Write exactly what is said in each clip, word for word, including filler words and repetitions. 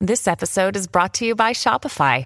This episode is brought to you by Shopify.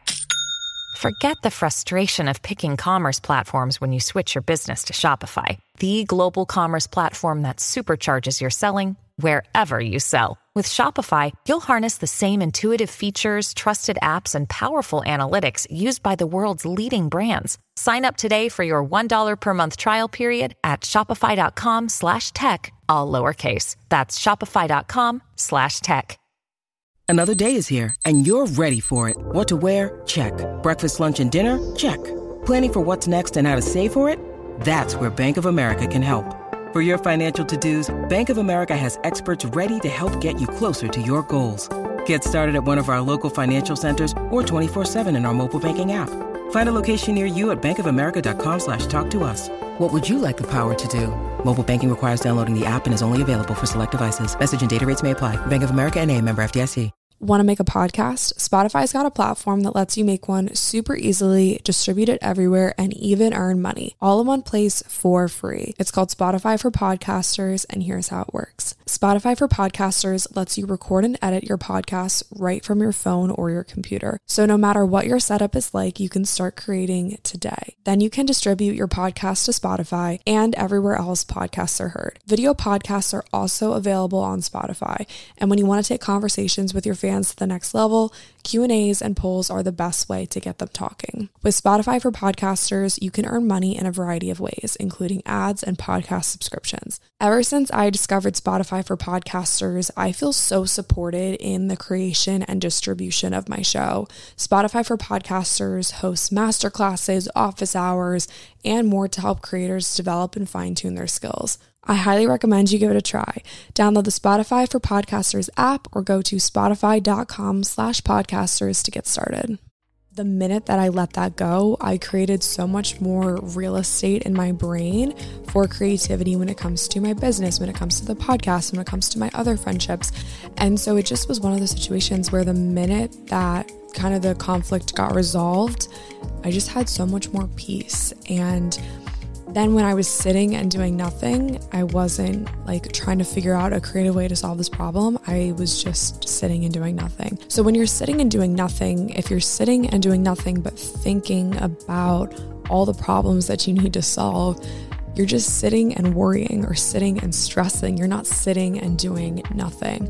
Forget the frustration of picking commerce platforms when you switch your business to Shopify, the global commerce platform that supercharges your selling wherever you sell. With Shopify, you'll harness the same intuitive features, trusted apps, and powerful analytics used by the world's leading brands. Sign up today for your one dollar per month trial period at shopify.com slash tech, all lowercase. That's shopify.com slash tech. Another day is here, and you're ready for it. What to wear? Check. Breakfast, lunch, and dinner? Check. Planning for what's next and how to save for it? That's where Bank of America can help. For your financial to-dos, Bank of America has experts ready to help get you closer to your goals. Get started at one of our local financial centers or twenty-four seven in our mobile banking app. Find a location near you at bankofamerica.com slash talk to us. What would you like the power to do? Mobile banking requires downloading the app and is only available for select devices. Message and data rates may apply. Bank of America N A, member F D I C. Want to make a podcast? Spotify's got a platform that lets you make one super easily, distribute it everywhere, and even earn money, all in one place for free. It's called Spotify for Podcasters, and here's how it works. Spotify for Podcasters lets you record and edit your podcasts right from your phone or your computer. So no matter what your setup is like, you can start creating today. Then you can distribute your podcast to Spotify and everywhere else podcasts are heard. Video podcasts are also available on Spotify, and when you want to take conversations with your fans to the next level, Q and A's and polls are the best way to get them talking. With Spotify for Podcasters, you can earn money in a variety of ways, including ads and podcast subscriptions. Ever since I discovered Spotify for Podcasters, I feel so supported in the creation and distribution of my show. Spotify for Podcasters hosts masterclasses, office hours, and more to help creators develop and fine-tune their skills. I highly recommend you give it a try. Download the Spotify for Podcasters app or go to spotify.com slash podcasters to get started. The minute that I let that go, I created so much more real estate in my brain for creativity when it comes to my business, when it comes to the podcast, when it comes to my other friendships. And so it just was one of those situations where the minute that kind of the conflict got resolved, I just had so much more peace. And then when I was sitting and doing nothing, I wasn't like trying to figure out a creative way to solve this problem. I was just sitting and doing nothing. So when you're sitting and doing nothing, if you're sitting and doing nothing but thinking about all the problems that you need to solve, you're just sitting and worrying or sitting and stressing. You're not sitting and doing nothing.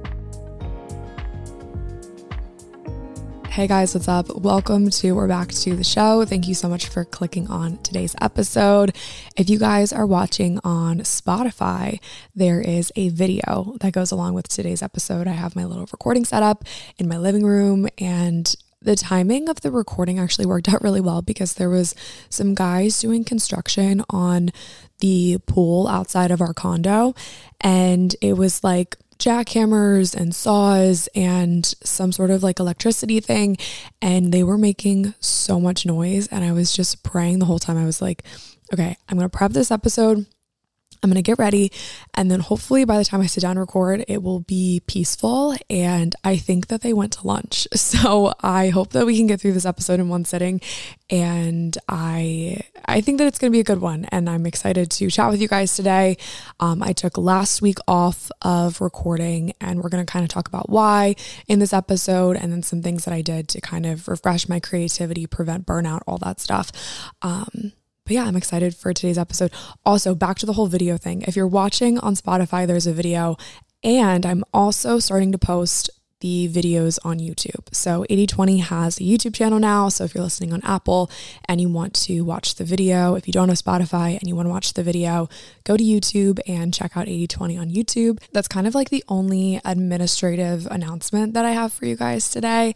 Hey guys, what's up? Welcome to, we're back to the show. Thank you so much for clicking on today's episode. If you guys are watching on Spotify, there is a video that goes along with today's episode. I have my little recording set up in my living room, and the timing of the recording actually worked out really well because there was some guys doing construction on the pool outside of our condo, and it was like jackhammers and saws and some sort of like electricity thing, and they were making so much noise, and I was just praying the whole time. I was like, okay, I'm gonna prep this episode, I'm gonna get ready, and then hopefully by the time I sit down and record, it will be peaceful. And I think that they went to lunch, so I hope that we can get through this episode in one sitting, and I I think that it's gonna be a good one, and I'm excited to chat with you guys today. Um, I took last week off of recording, and we're gonna kind of talk about why in this episode, and then some things that I did to kind of refresh my creativity, prevent burnout, all that stuff. Um, But yeah, I'm excited for today's episode. Also, back to the whole video thing. If you're watching on Spotify, there's a video, and I'm also starting to post the videos on YouTube. So eighty twenty has a YouTube channel now. So if you're listening on Apple and you want to watch the video, if you don't have Spotify and you want to watch the video, go to YouTube and check out eighty twenty on YouTube. That's kind of like the only administrative announcement that I have for you guys today.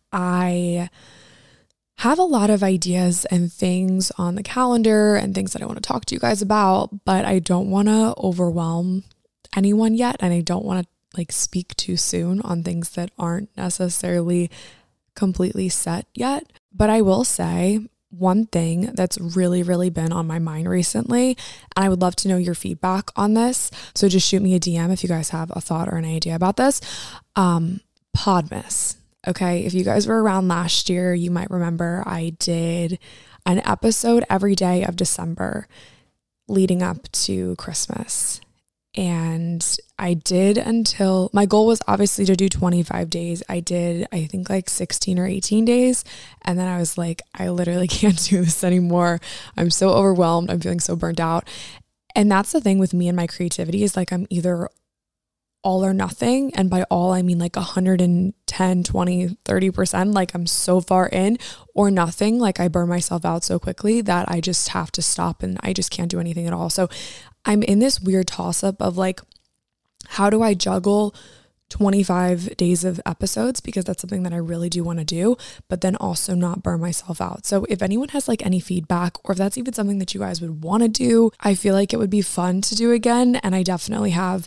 I have a lot of ideas and things on the calendar and things that I want to talk to you guys about, but I don't want to overwhelm anyone yet. And I don't want to like speak too soon on things that aren't necessarily completely set yet. But I will say one thing that's really, really been on my mind recently, and I would love to know your feedback on this. So just shoot me a D M if you guys have a thought or an idea about this. Um, Podmas. Okay, if you guys were around last year, you might remember I did an episode every day of December leading up to Christmas. And I did until my goal was obviously to do twenty-five days. I did, I think like sixteen or eighteen days. And then I was like, I literally can't do this anymore. I'm so overwhelmed. I'm feeling so burnt out. And that's the thing with me and my creativity is like, I'm either all or nothing. And by all, I mean like one hundred ten, twenty, thirty percent. Like I'm so far in, or nothing. Like I burn myself out so quickly that I just have to stop and I just can't do anything at all. So I'm in this weird toss up of like, how do I juggle twenty-five days of episodes? Because that's something that I really do want to do, but then also not burn myself out. So if anyone has like any feedback, or if that's even something that you guys would want to do, I feel like it would be fun to do again. And I definitely have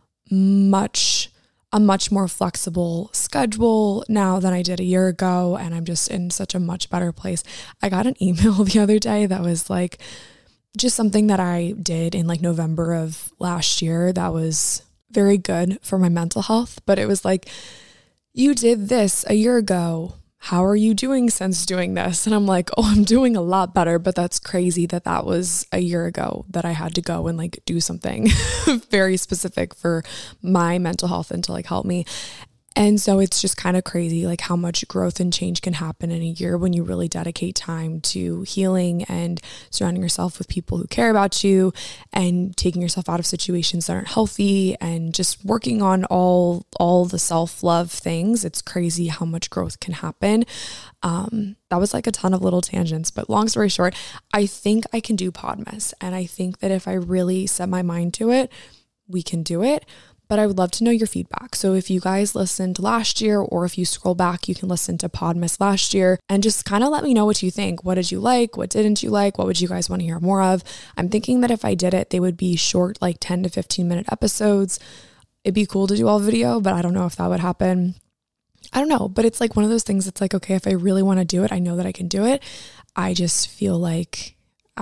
much, a much more flexible schedule now than I did a year ago. And I'm just in such a much better place. I got an email the other day that was like, just something that I did in like November of last year that was very good for my mental health. But it was like, you did this a year ago. How are you doing since doing this? And I'm like, oh, I'm doing a lot better. But that's crazy that that was a year ago that I had to go and like do something very specific for my mental health and to like help me. And so it's just kind of crazy, like how much growth and change can happen in a year when you really dedicate time to healing and surrounding yourself with people who care about you and taking yourself out of situations that aren't healthy and just working on all, all the self-love things. It's crazy how much growth can happen. Um, that was like a ton of little tangents, but long story short, I think I can do Podmas. And I think that if I really set my mind to it, we can do it. But I would love to know your feedback. So if you guys listened last year, or if you scroll back, you can listen to Podmas last year and just kind of let me know what you think. What did you like? What didn't you like? What would you guys want to hear more of? I'm thinking that if I did it, they would be short, like ten to fifteen minute episodes. It'd be cool to do all video, but I don't know if that would happen. I don't know, but it's like one of those things. It's like, okay, if I really want to do it, I know that I can do it. I just feel like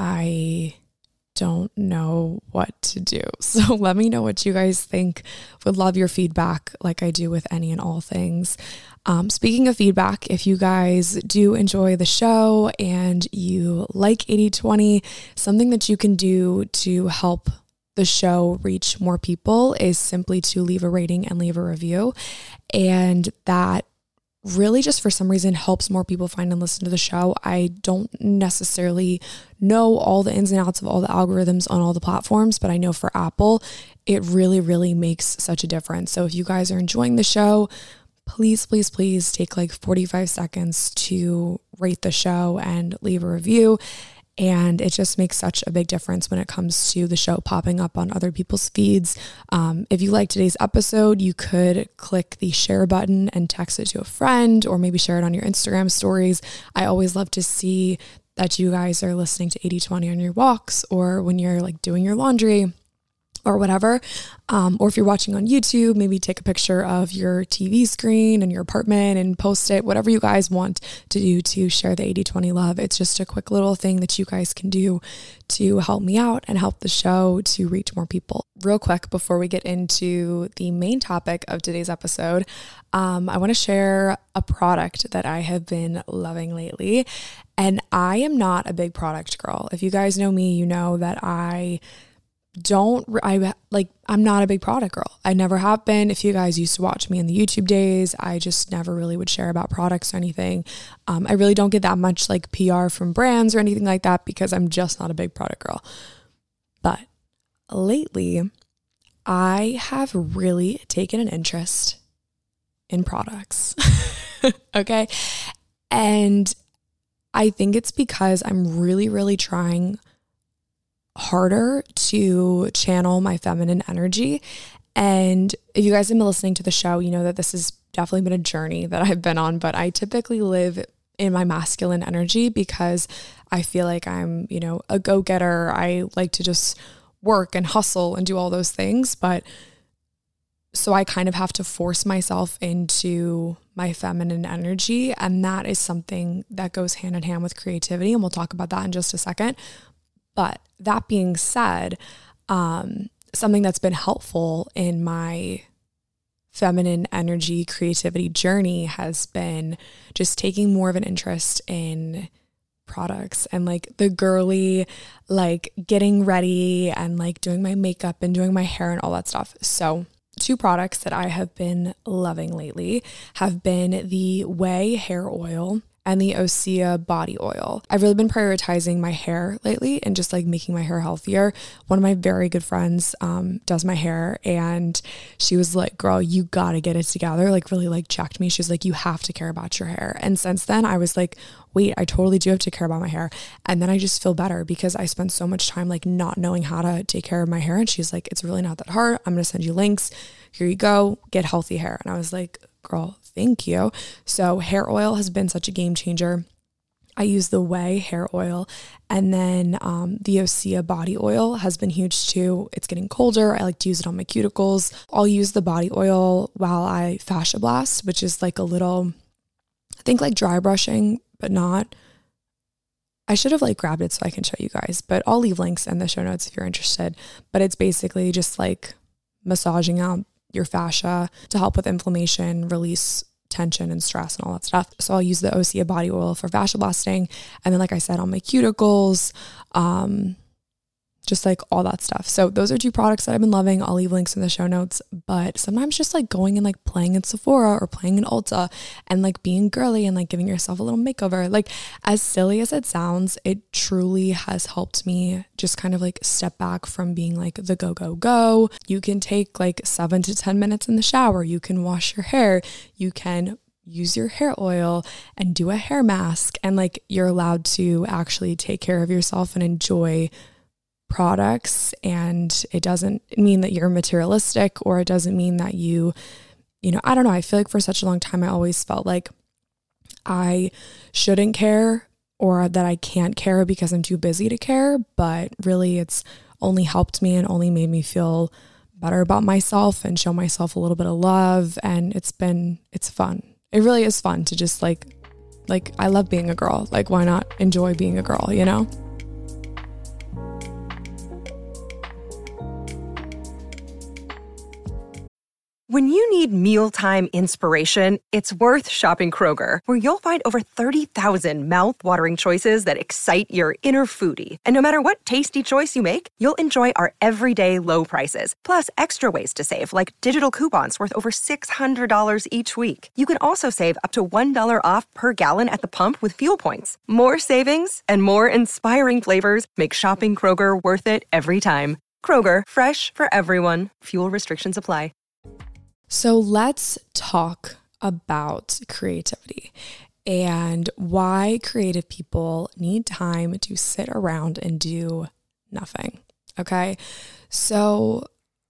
I don't know what to do. So let me know what you guys think. Would love your feedback like I do with any and all things. Um, speaking of feedback, if you guys do enjoy the show and you like eighty twenty, something that you can do to help the show reach more people is simply to leave a rating and leave a review. And that really just for some reason helps more people find and listen to the show. I don't necessarily know all the ins and outs of all the algorithms on all the platforms, but I know for Apple, it really, really makes such a difference. So if you guys are enjoying the show, please, please, please take like forty-five seconds to rate the show and leave a review. And it just makes such a big difference when it comes to the show popping up on other people's feeds. Um, if you like today's episode, you could click the share button and text it to a friend, or maybe share it on your Instagram stories. I always love to see that you guys are listening to eighty twenty on your walks, or when you're like doing your laundry or whatever. Um, or if you're watching on YouTube, maybe take a picture of your T V screen and your apartment and post it, whatever you guys want to do to share the eighty twenty love. It's just a quick little thing that you guys can do to help me out and help the show to reach more people. Real quick, before we get into the main topic of today's episode, um, I want to share a product that I have been loving lately. And I am not a big product girl. If you guys know me, you know that I don't, I like, I'm not a big product girl. I never have been. If you guys used to watch me in the YouTube days, I just never really would share about products or anything. Um, I really don't get that much like P R from brands or anything like that because I'm just not a big product girl. But lately, I have really taken an interest in products. Okay. And I think it's because I'm really, really trying harder to channel my feminine energy. And if you guys have been listening to the show, you know that this has definitely been a journey that I've been on, but I typically live in my masculine energy because I feel like I'm, you know, a go-getter. I like to just work and hustle and do all those things. But so I kind of have to force myself into my feminine energy. And that is something that goes hand in hand with creativity. And we'll talk about that in just a second. But that being said, um, something that's been helpful in my feminine energy creativity journey has been just taking more of an interest in products and like the girly, like getting ready and like doing my makeup and doing my hair and all that stuff. So two products that I have been loving lately have been the Ouai hair oil and the Osea body oil. I've really been prioritizing my hair lately and just like making my hair healthier. One of my very good friends um, does my hair, and she was like, girl, you gotta get it together. Like really like checked me. She was like, you have to care about your hair. And since then I was like, wait, I totally do have to care about my hair. And then I just feel better because I spent so much time like not knowing how to take care of my hair. And she's like, it's really not that hard. I'm going to send you links. Here you go. Get healthy hair. And I was like, girl, thank you. So hair oil has been such a game changer. I use the Ouai hair oil, and then um, the Osea body oil has been huge too. It's getting colder. I like to use it on my cuticles. I'll use the body oil while I fascia blast, which is like a little, I think like dry brushing, but not. I should have like grabbed it so I can show you guys, but I'll leave links in the show notes if you're interested. But it's basically just like massaging out your fascia to help with inflammation, release tension and stress and all that stuff. So I'll use the Osea body oil for fascia blasting. And then, like I said, on my cuticles, um, just like all that stuff. So those are two products that I've been loving. I'll leave links in the show notes, but sometimes just like going and like playing in Sephora or playing in Ulta and like being girly and like giving yourself a little makeover. Like as silly as it sounds, it truly has helped me just kind of like step back from being like the go, go, go. You can take like seven to ten minutes in the shower. You can wash your hair. You can use your hair oil and do a hair mask. And like you're allowed to actually take care of yourself and enjoy products, and it doesn't mean that you're materialistic, or it doesn't mean that you, you know, I don't know. I feel like for such a long time, I always felt like I shouldn't care or that I can't care because I'm too busy to care. But really it's only helped me and only made me feel better about myself and show myself a little bit of love. And it's been, it's fun. It really is fun to just like, like I love being a girl. Like why not enjoy being a girl, you know? When you need mealtime inspiration, it's worth shopping Kroger, where you'll find over thirty thousand mouth-watering choices that excite your inner foodie. And no matter what tasty choice you make, you'll enjoy our everyday low prices, plus extra ways to save, like digital coupons worth over six hundred dollars each week. You can also save up to one dollar off per gallon at the pump with fuel points. More savings and more inspiring flavors make shopping Kroger worth it every time. Kroger, fresh for everyone. Fuel restrictions apply. So let's talk about creativity and why creative people need time to sit around and do nothing. Okay. So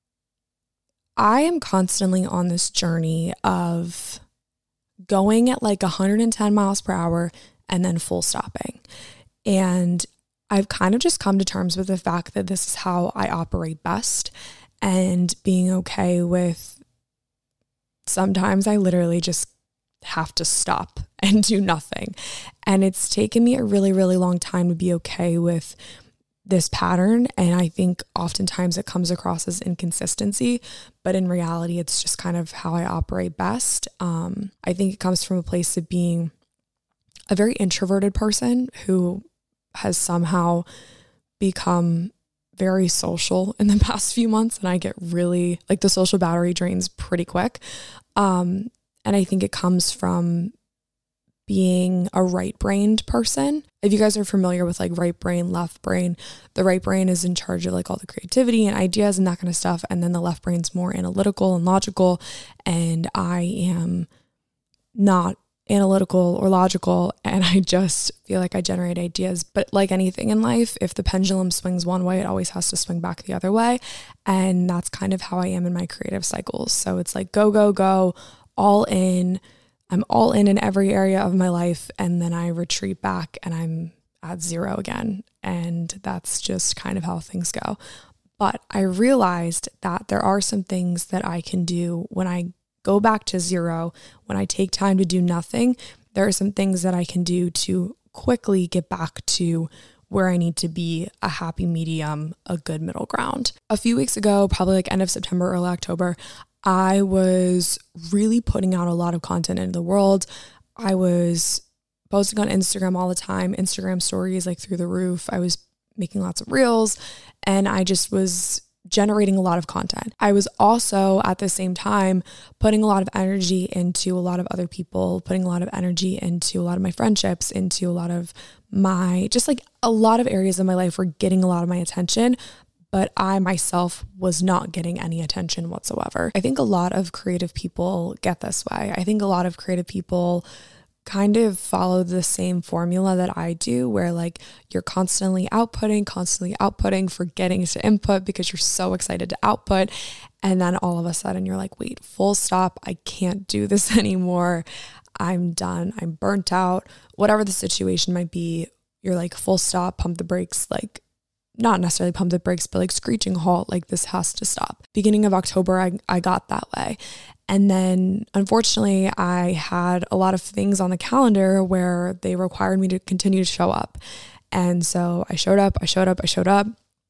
I am constantly on this journey of going at like one hundred ten miles per hour and then full stopping. And I've kind of just come to terms with the fact that this is how I operate best, and being okay with sometimes I literally just have to stop and do nothing. And it's taken me a really, really long time to be okay with this pattern. And I think oftentimes it comes across as inconsistency, but in reality, it's just kind of how I operate best. Um, I think it comes from a place of being a very introverted person who has somehow become very social in the past few months, and I get really like the social battery drains pretty quick. Um, and I think it comes from being a right-brained person. If you guys are familiar with like right brain, left brain, the right brain is in charge of like all the creativity and ideas and that kind of stuff. And then the left brain's more analytical and logical. And I am not analytical or logical, and I just feel like I generate ideas. But like anything in life, if the pendulum swings one way, it always has to swing back the other way. And that's kind of how I am in my creative cycles. So it's like go, go, go, all in. I'm all in in every area of my life, and then I retreat back and I'm at zero again. And that's just kind of how things go. But I realized that there are some things that I can do when I go back to zero, when I take time to do nothing. There are some things that I can do to quickly get back to where I need to be, a happy medium, a good middle ground. A few weeks ago, probably like end of September, early October, I was really putting out a lot of content into the world. I was posting on Instagram all the time, Instagram stories like through the roof. I was making lots of reels, and I just was generating a lot of content. I was also at the same time putting a lot of energy into a lot of other people, putting a lot of energy into a lot of my friendships, into a lot of my, just like a lot of areas of my life were getting a lot of my attention, but I myself was not getting any attention whatsoever. I think a lot of creative people get this way. I think a lot of creative people kind of follow the same formula that I do, where like you're constantly outputting, constantly outputting, forgetting to input because you're so excited to output. And then all of a sudden you're like, wait, full stop. I can't do this anymore. I'm done. I'm burnt out. Whatever the situation might be, you're like, full stop, pump the brakes, like not necessarily pump the brakes, but like screeching halt, like this has to stop. Beginning of October, I, I got that way. And then unfortunately, I had a lot of things on the calendar where they required me to continue to show up. And so I showed up, I showed up, I showed up,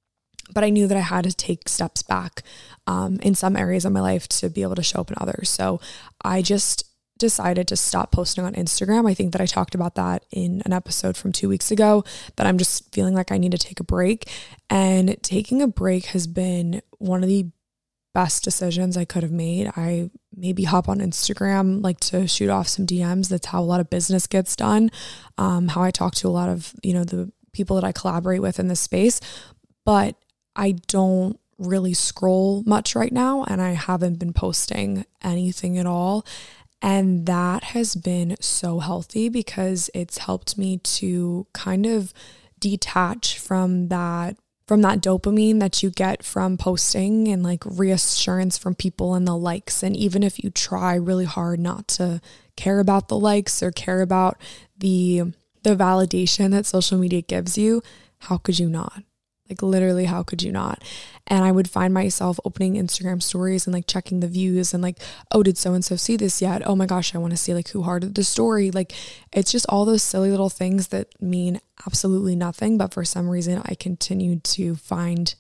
but I knew that I had to take steps back um, in some areas of my life to be able to show up in others. So I just decided to stop posting on Instagram. I think that I talked about that in an episode from two weeks ago, that I'm just feeling like I need to take a break. And taking a break has been one of the best decisions I could have made. I maybe hop on Instagram like to shoot off some D Ms. That's how a lot of business gets done. Um, how I talk to a lot of, you know, the people that I collaborate with in this space, but I don't really scroll much right now, and I haven't been posting anything at all. And that has been so healthy because it's helped me to kind of detach from that from that dopamine that you get from posting, and like reassurance from people and the likes. And even if you try really hard not to care about the likes or care about the the validation that social media gives you, how could you not? Like literally, how could you not? And I would find myself opening Instagram stories and like checking the views and like, oh, did so-and-so see this yet? Oh my gosh, I want to see like who hearted the story. Like it's just all those silly little things that mean absolutely nothing. But for some reason, I continued to find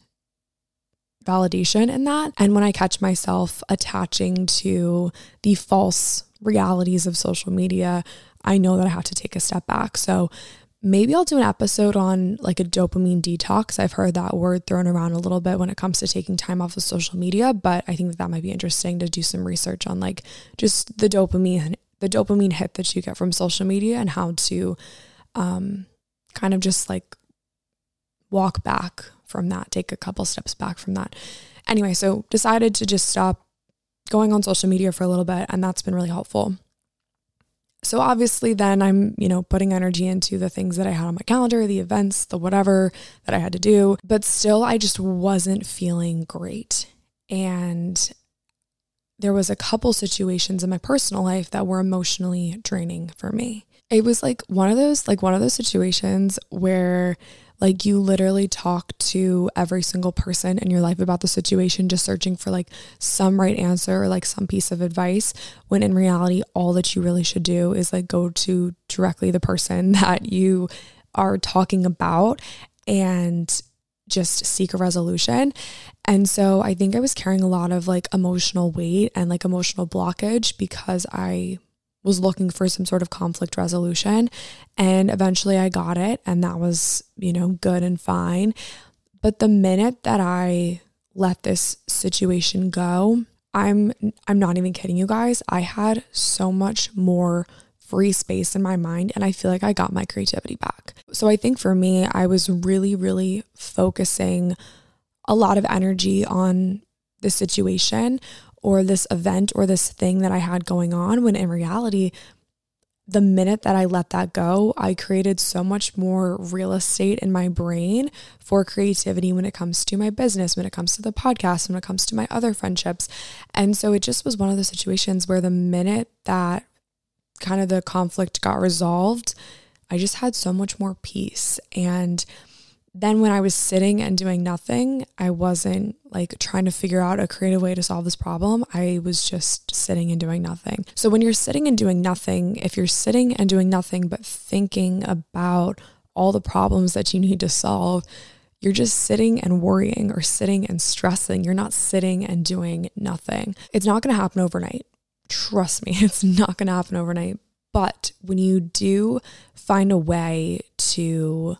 validation in that. And when I catch myself attaching to the false realities of social media, I know that I have to take a step back. So maybe I'll do an episode on like a dopamine detox. I've heard that word thrown around a little bit when it comes to taking time off of social media, but I think that that might be interesting to do some research on like just the dopamine, the dopamine hit that you get from social media and how to um, kind of just like walk back from that, take a couple steps back from that. Anyway, so decided to just stop going on social media for a little bit, and that's been really helpful. So obviously then I'm, you know, putting energy into the things that I had on my calendar, the events, the whatever that I had to do, but still I just wasn't feeling great. And there was a couple situations in my personal life that were emotionally draining for me. It was like one of those, like one of those situations where like you literally talk to every single person in your life about the situation, just searching for like some right answer or like some piece of advice, when in reality, all that you really should do is like go to directly the person that you are talking about and just seek a resolution. And so I think I was carrying a lot of like emotional weight and like emotional blockage because I was looking for some sort of conflict resolution, and eventually I got it, and that was, you know, good and fine. But the minute that I let this situation go, I'm I'm not even kidding you guys, I had so much more free space in my mind, and I feel like I got my creativity back. So I think for me, I was really, really focusing a lot of energy on the situation or this event or this thing that I had going on, when in reality, the minute that I let that go, I created so much more real estate in my brain for creativity when it comes to my business, when it comes to the podcast, when it comes to my other friendships. And so it just was one of those situations where the minute that kind of the conflict got resolved, I just had so much more peace. And then when I was sitting and doing nothing, I wasn't like trying to figure out a creative way to solve this problem. I was just sitting and doing nothing. So when you're sitting and doing nothing, if you're sitting and doing nothing but thinking about all the problems that you need to solve, you're just sitting and worrying or sitting and stressing. You're not sitting and doing nothing. It's not going to happen overnight. Trust me, it's not going to happen overnight. But when you do find a way to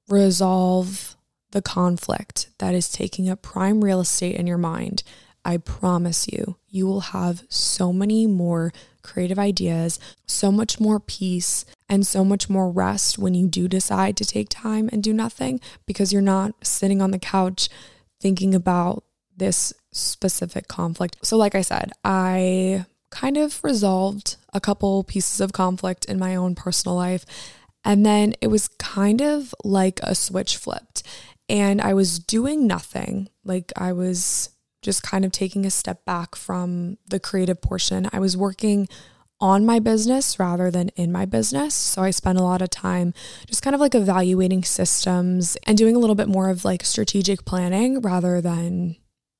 resolve the conflict that is taking up prime real estate in your mind, I promise you, you will have so many more creative ideas, so much more peace, and so much more rest when you do decide to take time and do nothing, because you're not sitting on the couch thinking about this specific conflict. So like I said, I kind of resolved a couple pieces of conflict in my own personal life, and then it was kind of like a switch flipped, and I was doing nothing. Like I was just kind of taking a step back from the creative portion. I was working on my business rather than in my business. So I spent a lot of time just kind of like evaluating systems and doing a little bit more of like strategic planning rather than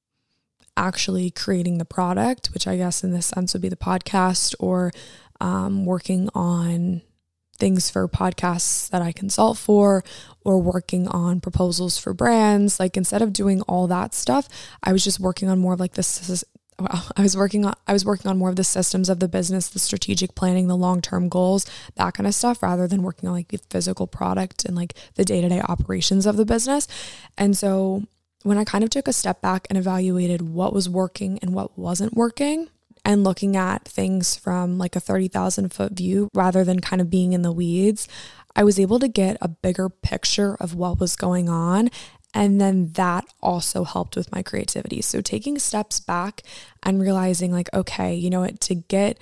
actually creating the product, which I guess in this sense would be the podcast, or um, working on things for podcasts that I consult for, or working on proposals for brands. Like instead of doing all that stuff, I was just working on more of like this. Well, I was working on, I was working on more of the systems of the business, the strategic planning, the long-term goals, that kind of stuff, rather than working on like the physical product and like the day-to-day operations of the business. And so when I kind of took a step back and evaluated what was working and what wasn't working, and looking at things from like a thirty thousand foot view rather than kind of being in the weeds, I was able to get a bigger picture of what was going on. And then that also helped with my creativity. So taking steps back and realizing like, okay, you know what, to get,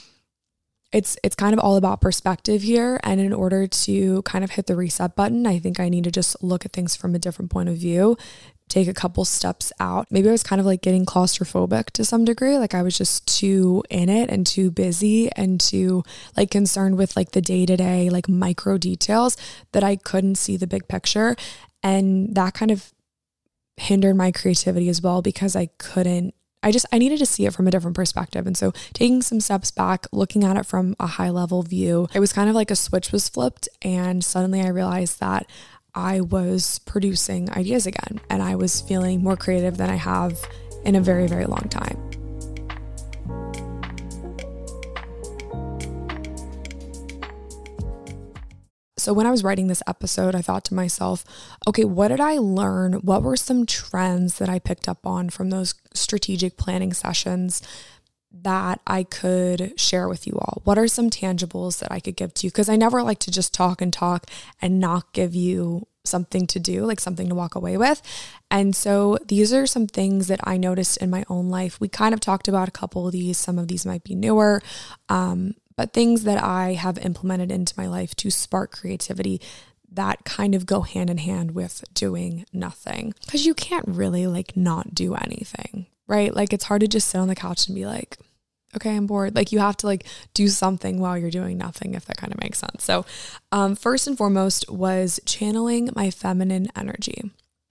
it's, it's kind of all about perspective here. And in order to kind of hit the reset button, I think I need to just look at things from a different point of view, take a couple steps out. Maybe I was kind of like getting claustrophobic to some degree. Like I was just too in it and too busy and too like concerned with like the day-to-day like micro details that I couldn't see the big picture. And that kind of hindered my creativity as well, because I couldn't, I just, I needed to see it from a different perspective. And so taking some steps back, looking at it from a high level view, it was kind of like a switch was flipped. And suddenly I realized that I was producing ideas again, and I was feeling more creative than I have in a very, very long time. So when I was writing this episode, I thought to myself, okay, what did I learn? What were some trends that I picked up on from those strategic planning sessions that I could share with you all? What are some tangibles that I could give to you? Because I never like to just talk and talk and not give you something to do, like something to walk away with. And so these are some things that I noticed in my own life. We kind of talked about a couple of these. Some of these might be newer, um, but things that I have implemented into my life to spark creativity that kind of go hand in hand with doing nothing. Because you can't really like not do anything, right? Like it's hard to just sit on the couch and be like, okay, I'm bored. Like you have to like do something while you're doing nothing, if that kind of makes sense. So um, first and foremost was channeling my feminine energy.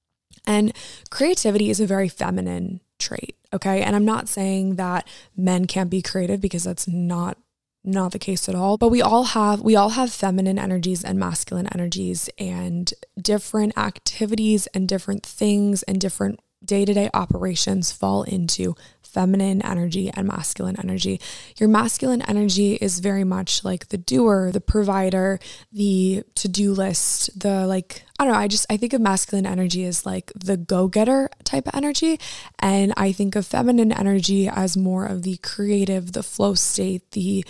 And creativity is a very feminine trait, okay? And I'm not saying that men can't be creative, because that's not not the case at all. But we all have we all have feminine energies and masculine energies, and different activities and different things and different day-to-day operations fall into feminine energy and masculine energy. Your masculine energy is very much like the doer, the provider, the to-do list, the like, I don't know, I just, I think of masculine energy as like the go-getter type of energy. And I think of feminine energy as more of the creative, the flow state, the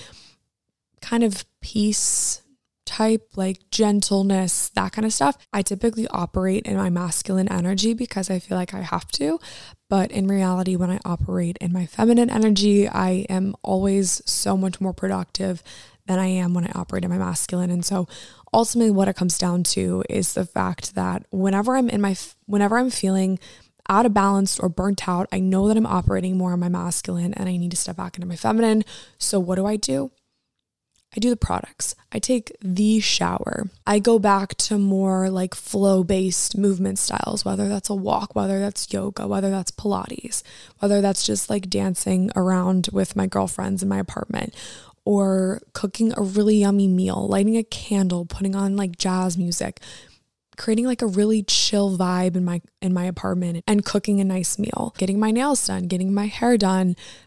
kind of peace type, like gentleness, that kind of stuff. I typically operate in my masculine energy because I feel like I have to. But in reality, when I operate in my feminine energy, I am always so much more productive than I am when I operate in my masculine. And so ultimately what it comes down to is the fact that whenever I'm in my, whenever I'm feeling out of balance or burnt out, I know that I'm operating more on my masculine and I need to step back into my feminine. So what do I do? I do the products. I take the shower. I go back to more like flow-based movement styles, whether that's a walk, whether that's yoga, whether that's Pilates, whether that's just like dancing around with my girlfriends in my apartment, or cooking a really yummy meal, lighting a candle, putting on like jazz music, creating like a really chill vibe in my in my apartment, and cooking a nice meal, getting my nails done, getting my hair done,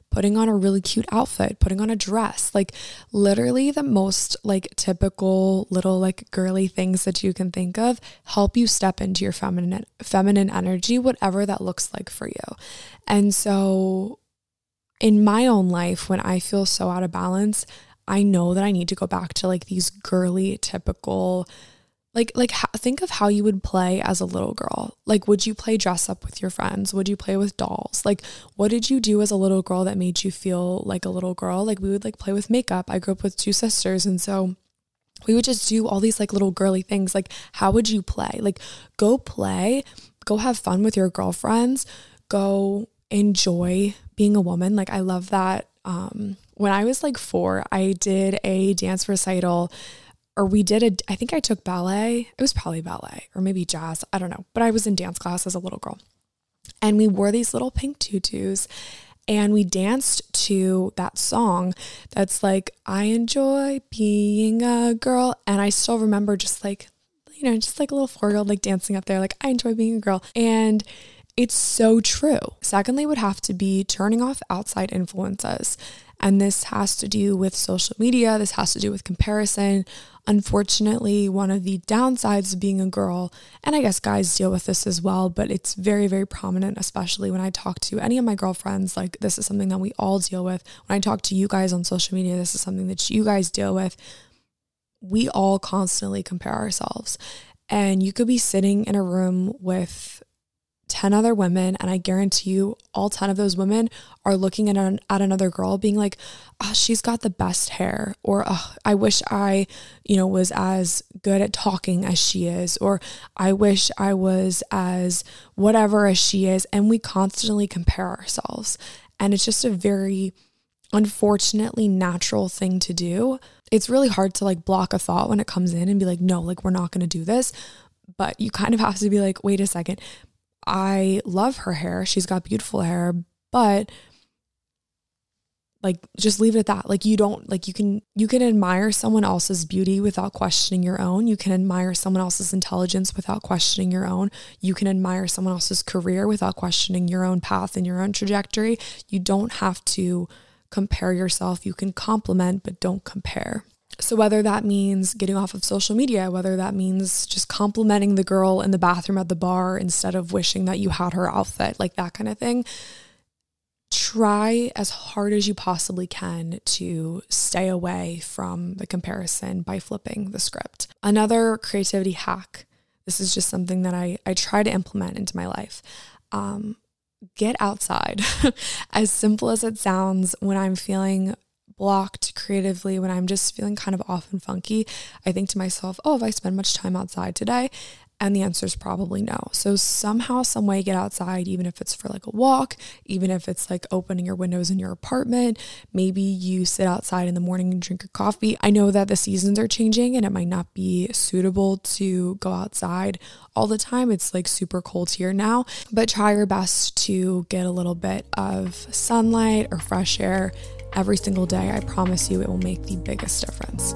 putting on a really cute outfit, putting on a dress, like literally the most like typical little like girly things that you can think of help you step into your feminine feminine energy, whatever that looks like for you. And so in my own life, when I feel so out of balance, I know that I need to go back to like these girly, typical, like, like think of how you would play as a little girl. Like, would you play dress up with your friends? Would you play with dolls? Like, what did you do as a little girl that made you feel like a little girl? Like, we would like play with makeup. I grew up with two sisters. And so we would just do all these like little girly things. Like, how would you play? Like, go play, go have fun with your girlfriends, go enjoy being a woman. Like, I love that. Um, when I was like four, I did a dance recital, or we did a, I think I took ballet. It was probably ballet or maybe jazz. I don't know. But I was in dance class as a little girl, and we wore these little pink tutus, and we danced to that song that's like, I enjoy being a girl. And I still remember just like, you know, just like a little four-year-old like dancing up there, like, I enjoy being a girl. And it's so true. Secondly would have to be turning off outside influences. And this has to do with social media. This has to do with comparison. Unfortunately, one of the downsides of being a girl, and I guess guys deal with this as well, but it's very, very prominent, especially when I talk to any of my girlfriends. Like, this is something that we all deal with. When I talk to you guys on social media, this is something that you guys deal with. We all constantly compare ourselves. And you could be sitting in a room with ten other women, and I guarantee you all ten of those women are looking at, an, at another girl being like, oh, she's got the best hair, or oh, I wish I, you know, was as good at talking as she is, or I wish I was as whatever as she is. And we constantly compare ourselves. And it's just a very, unfortunately, natural thing to do. It's really hard to like block a thought when it comes in and be like, no, like, we're not going to do this. But you kind of have to be like, wait a second. I love her hair. She's got beautiful hair, but like, just leave it at that. Like, you don't, like, you can, you can admire someone else's beauty without questioning your own. You can admire someone else's intelligence without questioning your own. You can admire someone else's career without questioning your own path and your own trajectory. You don't have to compare yourself. You can compliment, but don't compare. So whether that means getting off of social media, whether that means just complimenting the girl in the bathroom at the bar instead of wishing that you had her outfit, like that kind of thing, try as hard as you possibly can to stay away from the comparison by flipping the script. Another creativity hack, this is just something that I, I try to implement into my life. Um, get outside. As simple as it sounds, when I'm feeling blocked creatively, when I'm just feeling kind of off and funky, I think to myself, oh, have I spent much time outside today? And the answer is probably no. So somehow, some way, get outside, even if it's for like a walk, even if it's like opening your windows in your apartment. Maybe you sit outside in the morning and drink your coffee. I know that the seasons are changing and it might not be suitable to go outside all the time. It's like super cold here now, but try your best to get a little bit of sunlight or fresh air every single day. I promise you it will make the biggest difference.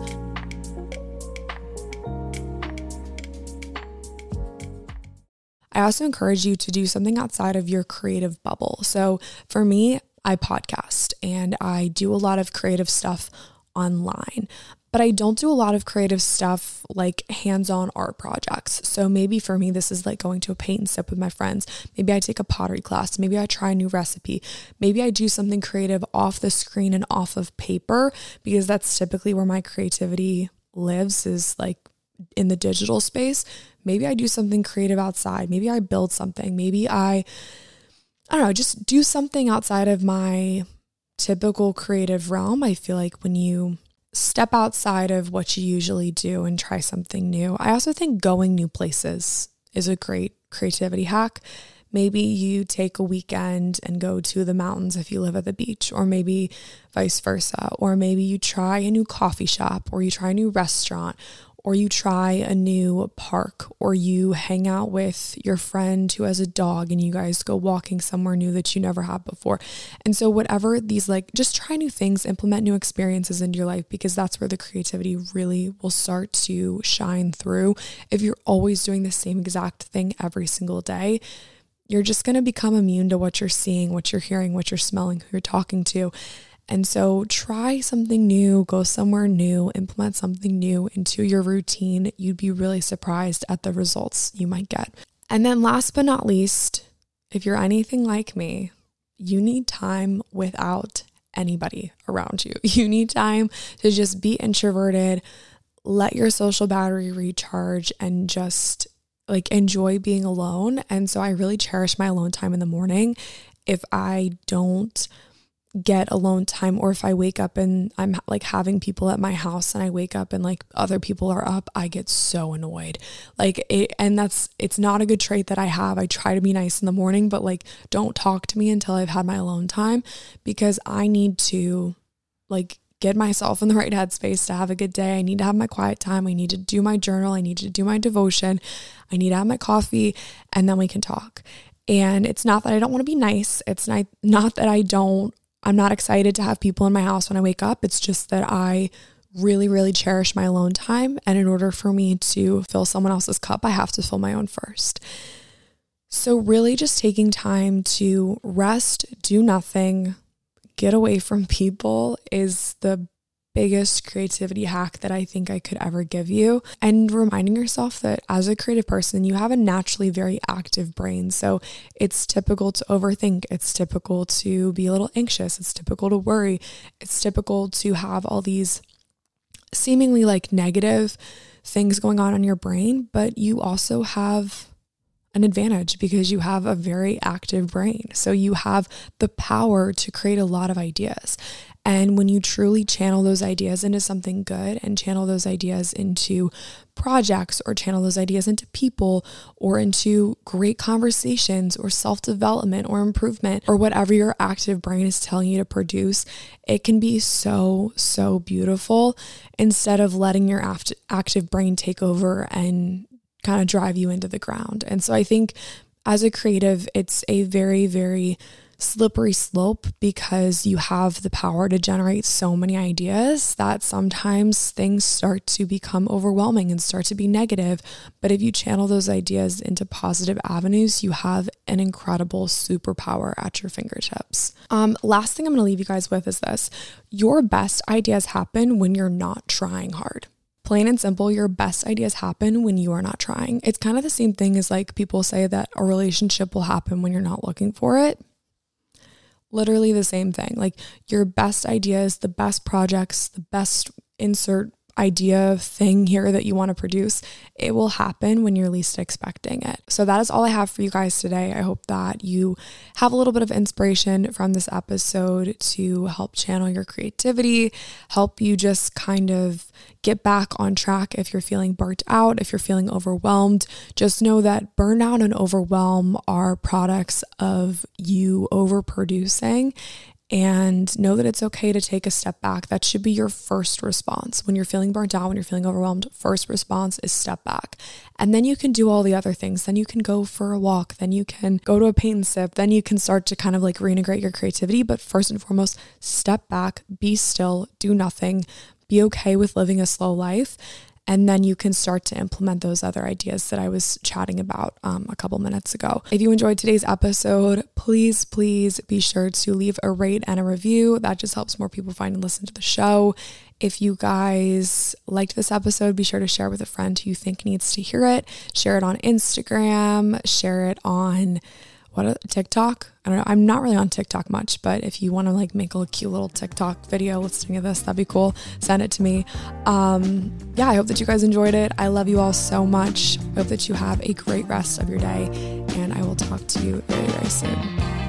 I also encourage you to do something outside of your creative bubble. So for me, I podcast and I do a lot of creative stuff online, but I don't do a lot of creative stuff like hands-on art projects. So maybe for me, this is like going to a paint and sip with my friends. Maybe I take a pottery class. Maybe I try a new recipe. Maybe I do something creative off the screen and off of paper, because that's typically where my creativity lives, is like in the digital space. Maybe I do something creative outside. Maybe I build something. Maybe I, I don't know, just do something outside of my typical creative realm. I feel like when you step outside of what you usually do and try something new. I also think going new places is a great creativity hack. Maybe you take a weekend and go to the mountains if you live at the beach, or maybe vice versa. Or maybe you try a new coffee shop, or you try a new restaurant, or you try a new park, or you hang out with your friend who has a dog and you guys go walking somewhere new that you never have before. And so whatever these, like, just try new things, implement new experiences into your life, because that's where the creativity really will start to shine through. If you're always doing the same exact thing every single day, you're just going to become immune to what you're seeing, what you're hearing, what you're smelling, who you're talking to. And so try something new, go somewhere new, implement something new into your routine. You'd be really surprised at the results you might get. And then last but not least, if you're anything like me, you need time without anybody around you. You need time to just be introverted, let your social battery recharge, and just like enjoy being alone. And so I really cherish my alone time in the morning. If I don't get alone time, or if I wake up and I'm like having people at my house and I wake up and like other people are up, I get so annoyed. Like it, and that's, it's not a good trait that I have. I try to be nice in the morning, but like, don't talk to me until I've had my alone time, because I need to like get myself in the right headspace to have a good day. I need to have my quiet time. I need to do my journal. I need to do my devotion. I need to have my coffee, and then we can talk. And it's not that I don't want to be nice. It's not, not that I don't I'm not excited to have people in my house when I wake up. It's just that I really, really cherish my alone time. And in order for me to fill someone else's cup, I have to fill my own first. So really just taking time to rest, do nothing, get away from people is the biggest creativity hack that I think I could ever give you. And reminding yourself that as a creative person, you have a naturally very active brain. So it's typical to overthink. It's typical to be a little anxious. It's typical to worry. It's typical to have all these seemingly like negative things going on in your brain, but you also have an advantage because you have a very active brain. So you have the power to create a lot of ideas. And when you truly channel those ideas into something good and channel those ideas into projects or channel those ideas into people or into great conversations or self-development or improvement or whatever your active brain is telling you to produce, it can be so, so beautiful instead of letting your act- active brain take over and kind of drive you into the ground. And so I think as a creative, it's a very, very slippery slope because you have the power to generate so many ideas that sometimes things start to become overwhelming and start to be negative. But if you channel those ideas into positive avenues, you have an incredible superpower at your fingertips. Um, last thing I'm going to leave you guys with is this. Your best ideas happen when you're not trying hard. Plain and simple, your best ideas happen when you are not trying. It's kind of the same thing as like people say that a relationship will happen when you're not looking for it. Literally the same thing. Like your best ideas, the best projects, the best insert idea thing here that you want to produce, it will happen when you're least expecting it. So that is all I have for you guys today. I hope that you have a little bit of inspiration from this episode to help channel your creativity, help you just kind of get back on track if you're feeling burnt out, if you're feeling overwhelmed. Just know that burnout and overwhelm are products of you overproducing. And know that it's okay to take a step back. That should be your first response. When you're feeling burnt out, when you're feeling overwhelmed, first response is step back. And then you can do all the other things. Then you can go for a walk. Then you can go to a paint and sip. Then you can start to kind of like reintegrate your creativity. But first and foremost, step back, be still, do nothing, be okay with living a slow life. And then you can start to implement those other ideas that I was chatting about um, a couple minutes ago. If you enjoyed today's episode, please, please be sure to leave a rate and a review. That just helps more people find and listen to the show. If you guys liked this episode, be sure to share with a friend who you think needs to hear it. Share it on Instagram, share it on what a TikTok. I don't know. I'm not really on TikTok much, but if you want to like make a cute little TikTok video listening to this, that'd be cool. Send it to me. Um, yeah, I hope that you guys enjoyed it. I love you all so much. I hope that you have a great rest of your day, and I will talk to you very, very soon.